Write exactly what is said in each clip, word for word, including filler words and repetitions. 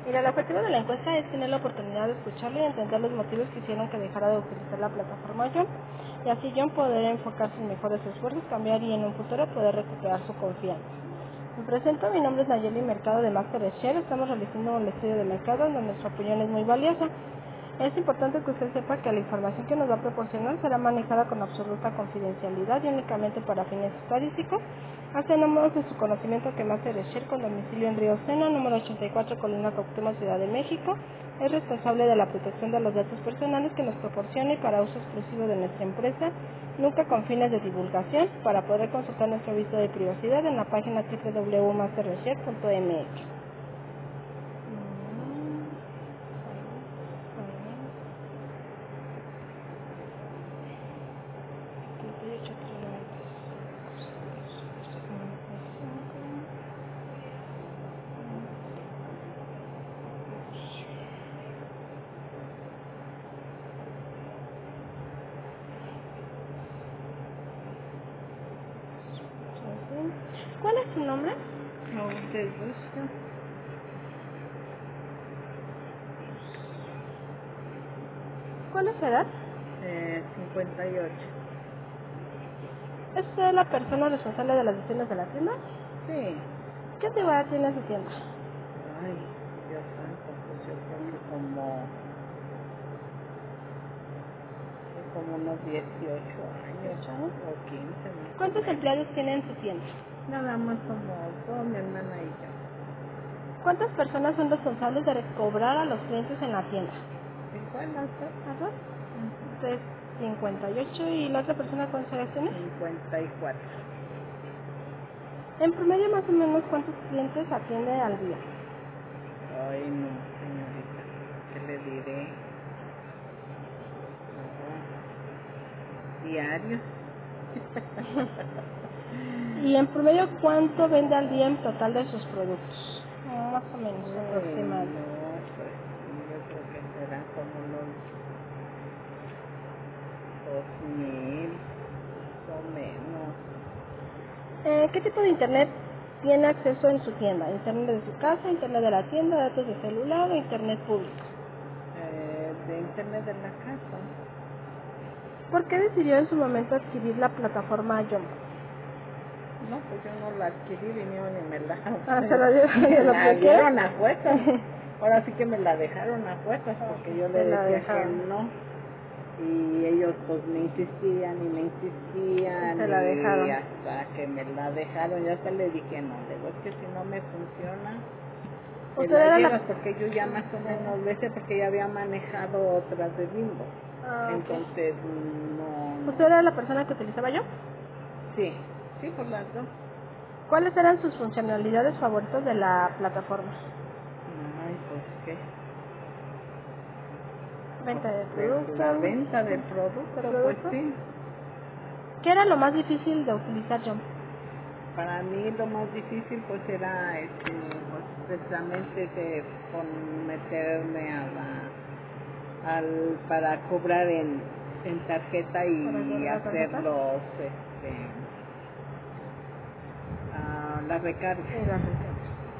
Mira, el objetivo de la encuesta es tener la oportunidad de escucharle y entender los motivos que hicieron que dejara de utilizar la plataforma Jump, y así Jump poder enfocar sus mejores esfuerzos, cambiar y en un futuro poder recuperar su confianza. Me presento, mi nombre es Nayeli Mercado de Master Share. Estamos realizando un estudio de mercado donde nuestra opinión es muy valiosa. Es importante que usted sepa que la información que nos va a proporcionar será manejada con absoluta confidencialidad y únicamente para fines estadísticos. Hacemos de su conocimiento que Master Share, con domicilio en Río Sena, número ochenta y cuatro, Colina Cuauhtémoc, Ciudad de México, es responsable de la protección de los datos personales que nos proporciona y para uso exclusivo de nuestra empresa, nunca con fines de divulgación. Para poder consultar nuestro aviso de privacidad en la página doble u doble u doble u punto master share punto m x. ¿Cuál es su nombre? No, te gusta. ¿Cuál es su edad? Eh, cincuenta y ocho. ¿Es usted la persona responsable de las decisiones de la tienda? Sí. ¿Qué antigüedad tiene su tienda? Ay, Dios santo, pues yo creo que como, que como unos dieciocho años ¿dieciocho años? o quince más o ¿Cuántos menos. empleados tiene en su tienda? Nada más somos dos, mi hermana y yo. ¿Cuántas personas son responsables de cobrar a los clientes en la tienda? Igual las dos. ¿A dos? Ujú. Usted es cincuenta y ocho y la otra persona cuántas edad tiene? cincuenta y cuatro. En promedio, más o menos, ¿cuántos clientes atiende al día? Ay, no, señorita, ¿qué le diré? No, diarios. Y en promedio, ¿cuánto vende al día en total de sus productos? Más o menos, Uy, aproximado. no, pues yo creo que serán como unos dos mil, más o menos. Eh, ¿Qué tipo de internet tiene acceso en su tienda? ¿Internet de su casa, internet de la tienda, datos de celular o internet público? Eh, de internet de la casa. ¿Por qué decidió en su momento adquirir la plataforma Jump? No, pues yo no la adquirí, vinieron y me la, Ah, se lo dio, me se lo la bloqueó. dieron a fuerzas. Ahora sí que me la dejaron a fuerzas porque yo le Se la decía que dejaron. no. Y ellos pues me insistían y me Se insistían la y dejaron. hasta que me la dejaron. Ya hasta le dije, no, le digo, es que si no me funciona, te ¿Usted la era la... llevas, porque yo ya más o menos le sé, porque ya había manejado otras de Bimbo. Ah, ok. Entonces, no, ¿Usted no, era la persona que utilizaba yo? sí, sí, por las dos. ¿Cuáles eran sus funcionalidades favoritas de la plataforma? Ay, pues qué, Venta de pues la productos. venta del ¿De producto, pues productos? sí. ¿Qué era lo más difícil de utilizar Jump? Para mí lo más difícil pues era este, pues precisamente que con meterme a la, al, para cobrar en, en tarjeta ¿Para y guardar la hacer tarjeta? los, este, ah, las recargas. Y la recarga.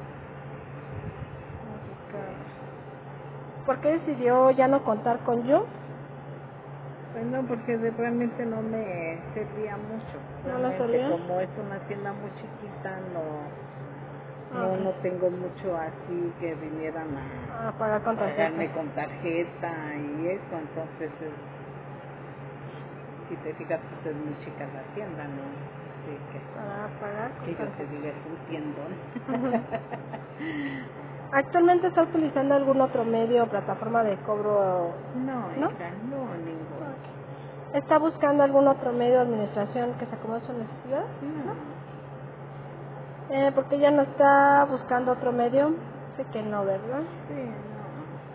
¿Por qué decidió ya no contar con Jump? Pues no, porque de- realmente no me servía mucho. ¿No la Realmente servía? como es una tienda muy chiquita, no, Ah, no, ok. no tengo mucho así que vinieran Ah, a, pagar a con tarjeta. pagarme con tarjeta y eso, entonces es, si te fijas pues es muy chica la tienda, ¿no? Así Para pagar que, con que yo te tarjeta. diga es un tiendón. Ujú. ¿Actualmente está utilizando algún otro medio o plataforma de cobro? No, ¿No? hija, no, ninguno. Ok. ¿Está buscando algún otro medio de administración que se acomode a su necesidad? No, ¿No? Eh, porque ya no está buscando otro medio. Sé que no, ¿verdad? sí, no.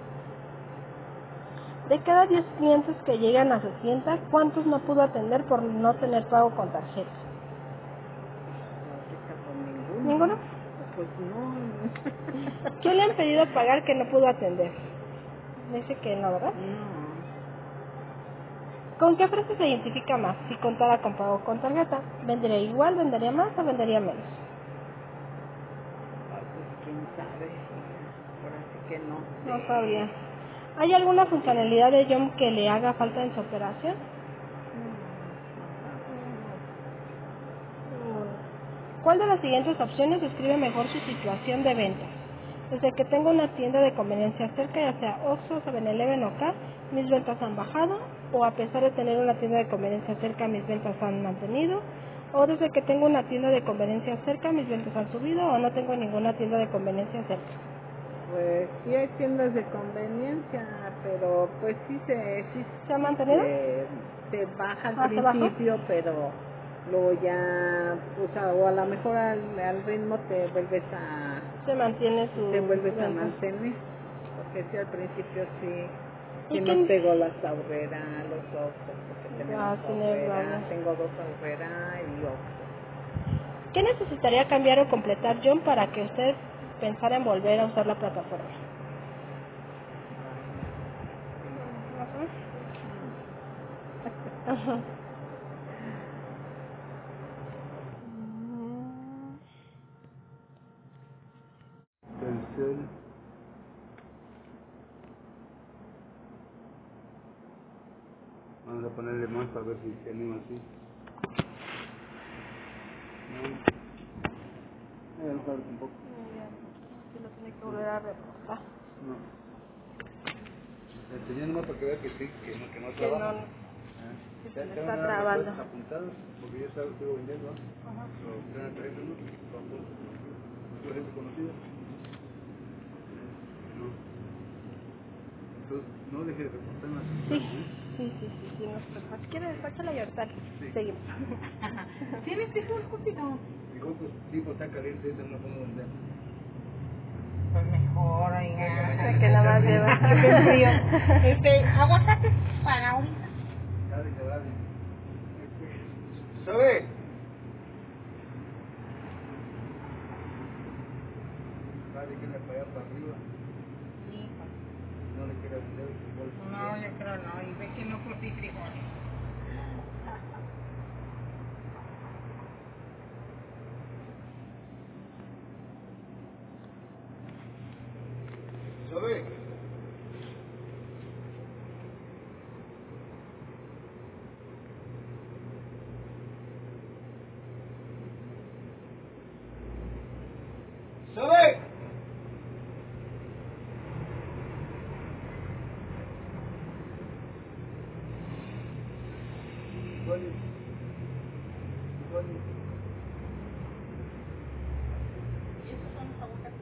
De cada diez clientes que llegan a su tienda, ¿cuántos no pudo atender por no tener pago con tarjeta? Ahorita por ninguno. ¿Ninguno? Pues no. ¿Qué le han pedido pagar que no pudo atender? Dice que no, ¿verdad? No. ¿Con qué frase se identifica más si contara con pago con tarjeta? ¿Vendería igual, vendería más o vendería menos? Ah, pues quién sabe, hija. Ahora sí que no sé. No sabría. ¿Hay alguna funcionalidad de Jump que le haga falta en su operación? Mm. ¿Cuál de las siguientes opciones describe mejor su situación de ventas? Desde que tengo una tienda de conveniencia cerca, ya sea Oxxo, seven eleven o K, mis ventas han bajado, o a pesar de tener una tienda de conveniencia cerca, mis ventas han mantenido, o desde que tengo una tienda de conveniencia cerca, mis ventas han subido, o no tengo ninguna tienda de conveniencia cerca. Pues sí hay tiendas de conveniencia, pero pues sí se, sí, ¿Se ha sí mantenido? se, se baja al Ah, ¿se bajó? principio, pero luego ya, pues a, o a lo mejor al, al ritmo te vuelves a, Se mantiene su, te su vuelves a venta. mantener, porque sí al principio sí, ¿Y sí nos quién? pegó las Aurrera, los Oxxos, porque tenemos Ya tiene Aurrera, varias. tengo dos Aurrera y Oxxo. ¿Qué necesitaría cambiar o completar Jump para que usted pensara en volver a usar la plataforma? Ajá. Ajá. Telcel, vamos a ponerle más para ver si se anima así. No, voy a bajar un poco. Si lo tiene que volver a reportar. No, le enseñé nomás para que vea que sí, que no, que no Que trabaja. no, Ah, que se ya le te van está a dar las trabando. cosas apuntadas, porque yo sabes que estoy vendiendo, ¿no? Lo traen al teléfono, lo apunto. ¿Tú gente conocida? No. Entonces, no deje de reportar en la Sí, central, ¿eh? sí, sí, sí, sí, no se preocupe. Si quiere, despáchala y ahorita Sí. seguimos. ¿Tienes frijol, Cupito? Dijo, pues, tipo está caliente, esta no la podemos vender. Pues mejor, oiga. Que nada más lleva. Hace frío. Este, aguacate para ahorita. Dale, que dale. ¿Sabe? Dale, que le para allá para arriba. No le quiere vender el frijol. No, yo creo no. Y ve que no curtí frijoles. ¿Sabe? ¿Sabe? Frijoles. Frijoles. ¿Y esos son los aguacates?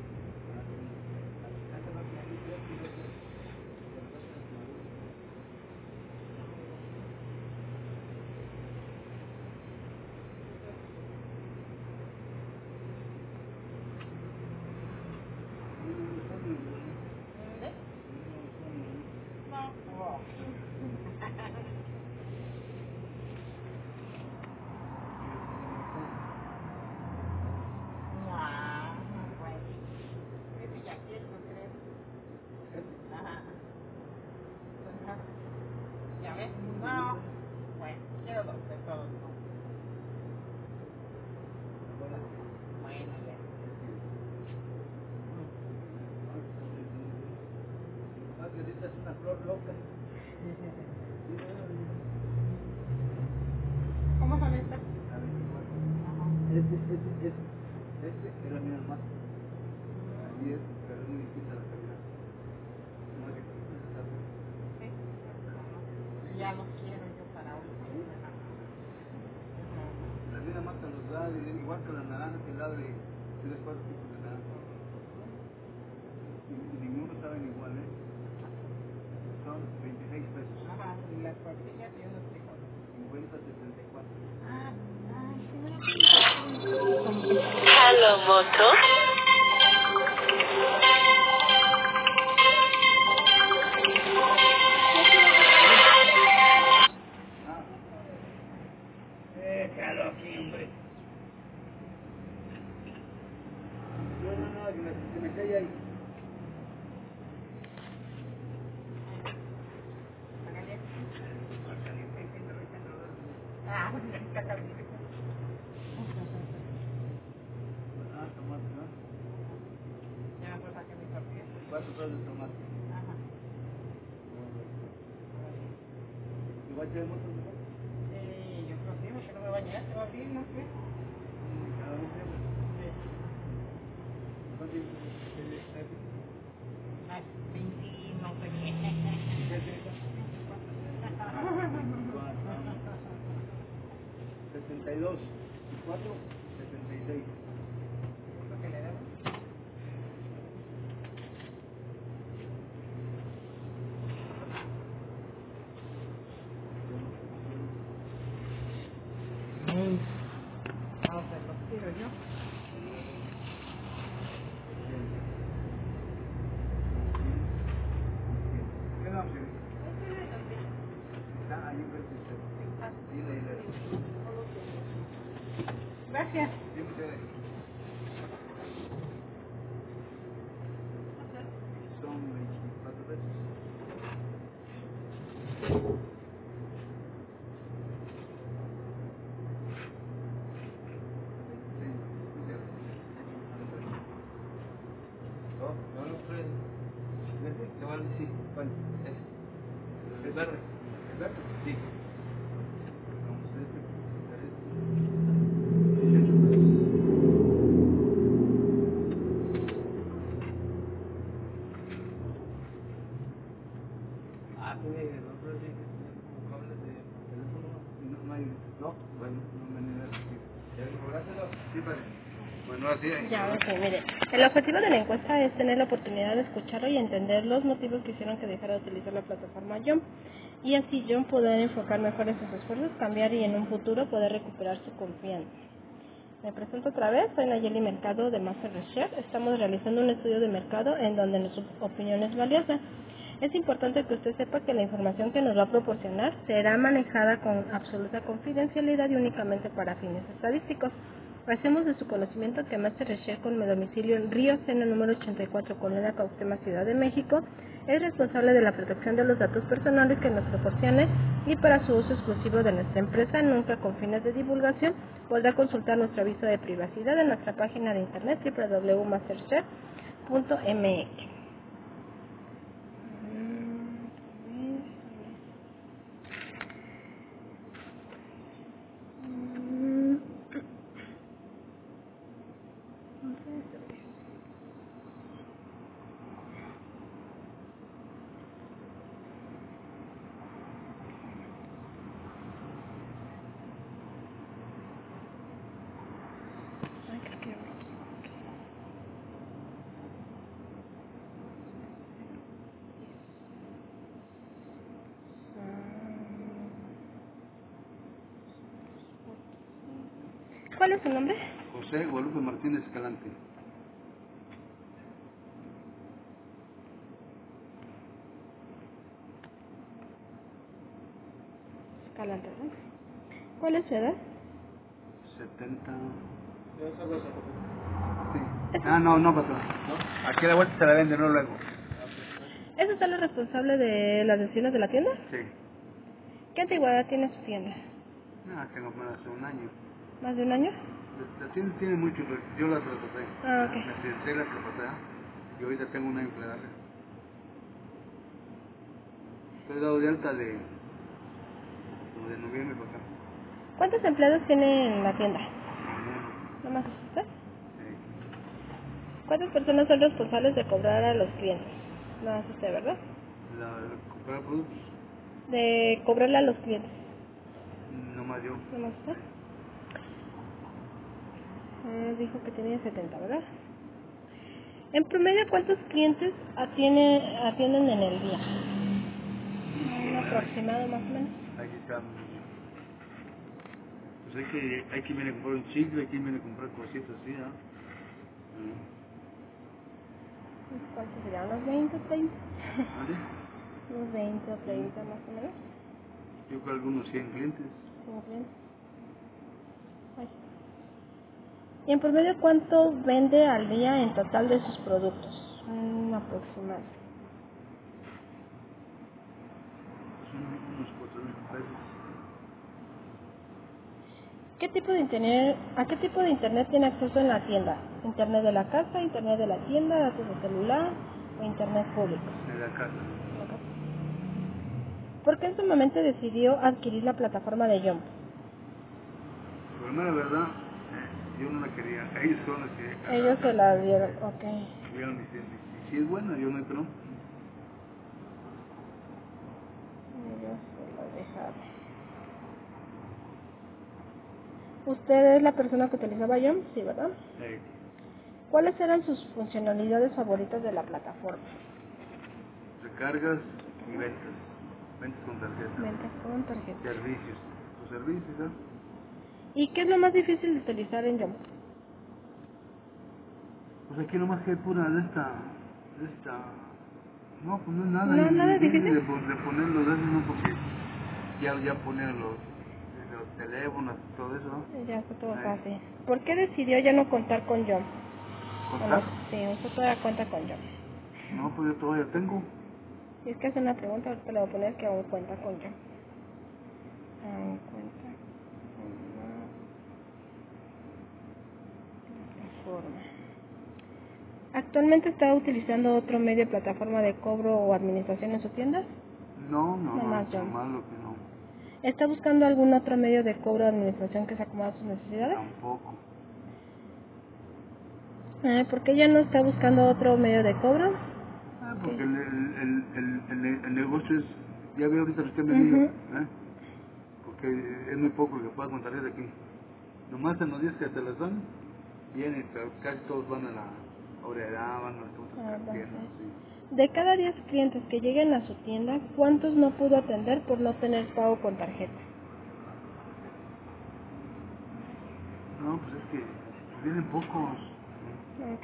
No. Ah, bueno. Ese ya quiero, creo. Ajá. Ajá. ¿Ya ves? No. Bueno, quiero dos de todos. ¿No? Bueno, ya. Esta es una flor loca. ¿Cómo son estas? Este, este, este, este era mi hermano. Así es, pero es muy distinta la calidad. No hay que saber. Sí. Ya los quiero yo para ahorita. La vida mata los da, igual que la naranja que la de tres, cuatro tipos de naranja. Y, y ninguno saben igual, ¿eh? Son veintiséis pesos. Ajá, y las tortillas y unos frijoles. cincuenta, setenta y cuatro. Ah, ay, sí me lo puedes. Hello, Moto. Ah, déjalo aquí, hombre. No, no, no, que me, que me cae ahí. Ah, pues está caliente. Ah, tomate, ¿no? cuatro pesos de tomate. Ajá. Igual tenemos otro lugar. Eh, yo creo que sí, porque no me bañé, te va bien, no sé. Cada vez tenemos. Sí. ¿Cuánto es el estadio? Más veinte, no sé qué. setenta y dos y cuatro, setenta y seis. Lo que le debo. Vamos a ver, los tiro yo. ¿Qué no, sí? Está ahí, pues, sí, la hilera. Gracias. Sí, muchas gracias. Son veinticuatro pesos. Sí, muchas gracias. No, no lo creo. ¿Qué vale? Sí, ¿cuál? Ese. ¿El verde? ¿El verde? Sí. Vamos a este. ochenta pesos. Ah, pues el otro sí que tenía como cables de teléfono. No, no hay. No, bueno, no me ni nada. ¿Ya le cobráselo? Sí, padre. Bueno, así es. Ya, ok, mire. El objetivo de la encuesta es tener la oportunidad de escucharlo y entender los motivos que hicieron que dejara de utilizar la plataforma Jump. Y así Jump poder enfocar mejor en sus esfuerzos, cambiar y en un futuro poder recuperar su confianza. Me presento otra vez, soy Nayeli Mercado de Master Research. Estamos realizando un estudio de mercado en donde nuestra opinión es valiosa. Es importante que usted sepa que la información que nos va a proporcionar será manejada con absoluta confidencialidad y únicamente para fines estadísticos. Hacemos de su conocimiento que Master Research, con domicilio en Río Sena número ochenta y cuatro, Colonia Cuauhtémoc, Ciudad de México, es responsable de la protección de los datos personales que nos proporcione y para su uso exclusivo de nuestra empresa, nunca con fines de divulgación. Podrá consultar nuestro aviso de privacidad en nuestra página de internet doble u doble u doble u punto masterchef punto m x. ¿Cuál es su nombre? José Guadalupe Martínez Escalante. Escalante, ¿no? ¿Cuál es su edad? setenta. Sí. Ah, no, no, patrón. Aquí a la vuelta se la venden, no luego. ¿Es usted la responsable de las decisiones de la tienda? Sí. ¿Qué antigüedad tiene su tienda? Ah, tengo más de un año. ¿Más de un año? La tienda tiene mucho, pero yo la traspasé. Ah, ok. Me senté la traspasé. Y ahorita tengo un año que darle. Estoy dado de alta de, como de noviembre para acá. ¿Cuántos empleados tiene en la tienda? Ninguno. ¿No más es usted? Sí. ¿Cuántas personas son responsables de cobrar a los clientes? No más usted, ¿verdad? La, la comprar productos, De cobrarle a los clientes. no más yo. ¿No más usted? Ah, dijo que tenía setenta, ¿verdad? En promedio, ¿cuántos clientes atiende, atienden en el día? Un aproximado más o menos. Aquí está. Pues hay que, hay que viene a comprar un chicle, hay que viene a comprar cositas así, ¿ah? ¿Cuántos serían? ¿Unos veinte o treinta? ¿Vale? Unos veinte o treinta más o menos. Yo creo algunos cien clientes. Como clientes. Ay. ¿Y en promedio cuánto vende al día en total de sus productos? Un aproximado. Son unos cuatro mil pesos. ¿Qué tipo de internet, ¿A qué tipo de internet tiene acceso en la tienda? ¿Internet de la casa, internet de la tienda, datos de celular, o internet público? En la casa. ¿Por qué en su momento decidió adquirir la plataforma de Jump? Pero no, la verdad, eh, yo no la quería. Ellos son los que... Ellos se la dieron, ok. Vieron diciendo, y si es buena, yo no entro. Ellos se la dejaron. ¿Usted es la persona que utilizaba Jump? Sí, ¿verdad? Eh, ¿Cuáles eran sus funcionalidades favoritas de la plataforma? recargas y ventas. Ventas con tarjeta. Ventas con tarjeta. Servicios. Los servicios, ¿no? ¿Y qué es lo más difícil de utilizar en Jump? Pues aquí nomás que hay pura de esta... De esta... No, pues no es nada. ¿No, y- nada y- difícil? De, pon- de poner los datos, no, porque ya, ya poner los, los teléfonos, todo eso, ¿no? Ya está todo Ahí. fácil. ¿Por qué decidió ya no contar con Jump? ¿Contar? Bueno, sí, usted todavía cuenta con Jump. No, pues yo todavía tengo. Y es que hace una pregunta, ahorita le voy a poner que aún cuenta con Jump. Aún cuenta con la plataforma. ¿Actualmente está utilizando otro medio de plataforma de cobro o administración en su tienda? No, no, No no, más, no, John. más lo que no. ¿Está buscando algún otro medio de cobro o administración que se acomode a sus necesidades? Tampoco. Eh, ¿Por qué ya no está buscando otro medio de cobro? Ah, Ok. porque el, el, el, el, el, el negocio es, ya veo ahorita lo que me dijo, Ujú. ¿eh? Porque es muy poco lo que puedas contar de aquí. Nomás en los días que te las dan, vienen, pero casi todos van a la Obrera, van a las Ah, otras tiendas, entonces, sí. de cada diez clientes que lleguen a su tienda, ¿cuántos no pudo atender por no tener pago con tarjeta? No, pues es que vienen pocos. Ok.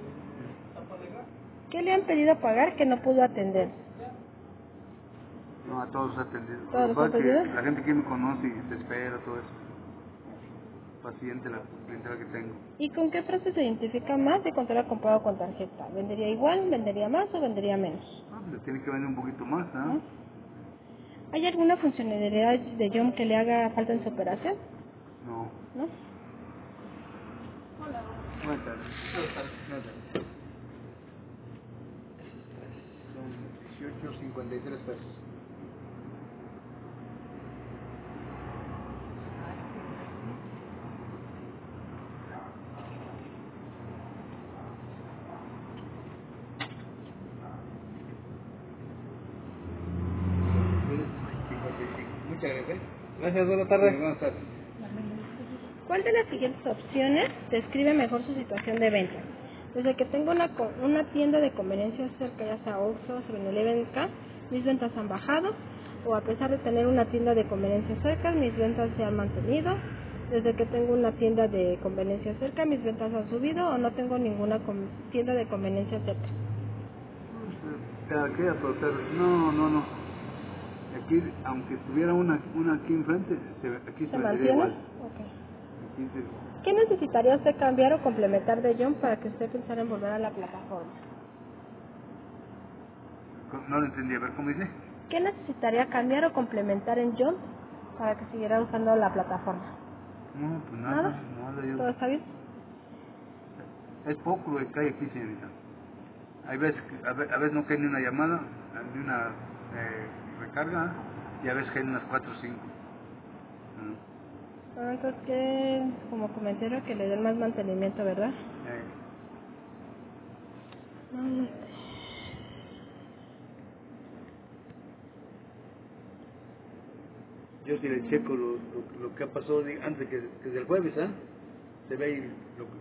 ¿Qué le han pedido pagar que no pudo atender? No, a todos atendidos. ¿Todos Lo los que han pasa es pedido? que la gente que me conoce y te espera, todo eso. Paciente la clientela que tengo. ¿Y con qué frase se identifica más de contar con pago con tarjeta? ¿Vendería igual, vendería más o vendería menos? Ah, pues tiene que vender un poquito más, ¿ah? ¿No? ¿Hay alguna funcionalidad de Jump que le haga falta en su operación? No. ¿No? Buenas tardes. Buenas tardes. Buenas tardes. Son dieciocho cincuenta y tres pesos. cincuenta y cinco. Muchas gracias. Gracias, buenas tardes. Buenas tardes. ¿Cuál de las siguientes opciones describe mejor su situación de venta? Desde que tengo una, co- una tienda de conveniencia cerca, ya sea Oxxo, seven eleven K, mis ventas han bajado, o a pesar de tener una tienda de conveniencia cerca, mis ventas se han mantenido. Desde que tengo una tienda de conveniencia cerca, mis ventas han subido, o no tengo ninguna com- tienda de conveniencia cerca. Cada queda, pero tal vez- no, no, no. Aquí, aunque tuviera una, una aquí enfrente, se, aquí se ¿Se vendería mantiene? igual. Ok. Aquí se- ¿Qué necesitaría usted cambiar o complementar de Jump para que usted pensara en volver a la plataforma? no lo entendí, a ver cómo dice. ¿Qué necesitaría cambiar o complementar en Jump para que siguiera usando la plataforma? No, pues nada, ¿Nada? nada, yo. ¿Todo está bien? Es poco lo que hay aquí, señorita. Hay veces, que- a ve- a veces no cae ni una llamada, ni una eh, recarga, y a veces caen unas cuatro o cinco. Ah, entonces que, como comentario, que le den más mantenimiento, ¿verdad? Eh, Mm, yo si le checo lo, lo, lo que ha pasado de- antes que, que del jueves, ¿ah? Se ve ahí lo,